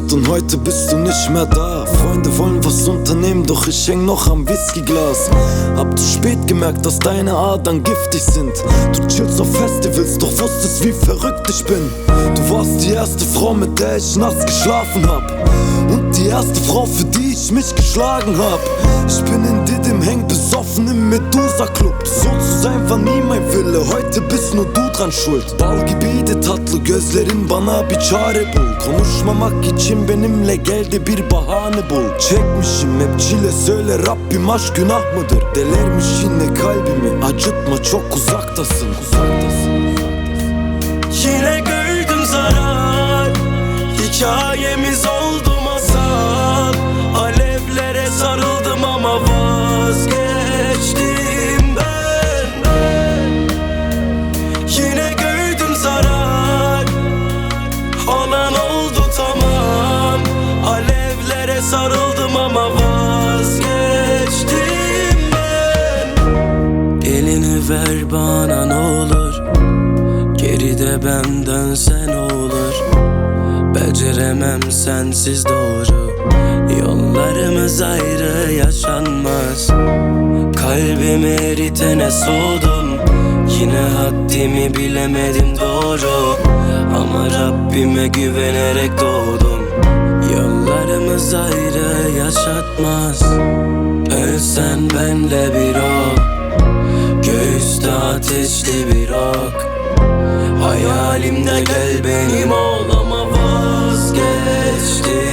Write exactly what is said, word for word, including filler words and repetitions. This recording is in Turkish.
passiert und heute bist du nicht mehr da. Freunde wollen was unternehmen, doch ich häng noch am Whiskyglas. Hab zu spät gemerkt, dass deine Adern giftig sind. Du chillst auf Festivals, doch wusstest, wie verrückt ich bin. Du warst die erste Frau, mit der ich nachts geschlafen hab, und die erste Frau, für die ich mich geschlagen hab. Ich bin in Didim, häng besoffen im Medusa-Club. So zu sein war nie mein Wille, heute bist nur du dran schuld. Bal gibiydi tatlı gözlerin, bana bir çare bul. Konuşmamak için benimle gel de bir bahane bul. Çekmişim hep çile, söyle Rabbim aşk günah mıdır? Delermiş yine kalbimi, acıtma çok uzaktasın, uzaktasın. Yine gördüm zarar, hikayemiz oldu masal. Alevlere sarıldım ama vazgeçtim ben. Yine gördüm zarar, olan oldu tamam. Alevlere sarıldım ama vazgeçtim ben. Elini ver bana ne olur, geride ben dönsen olur. Beceremem sensiz doğru, yollarımız ayrı yaşanmaz. Kalbimi eritene soğudum, yine haddimi bilemedim doğru. Ama Rabbime güvenerek doğdum, yollarımız ayrı yaşatmaz. Ölsen benle bir ok, göğüste ateşli bir ok. Hayalimde gel benim ol ama vazgeçtim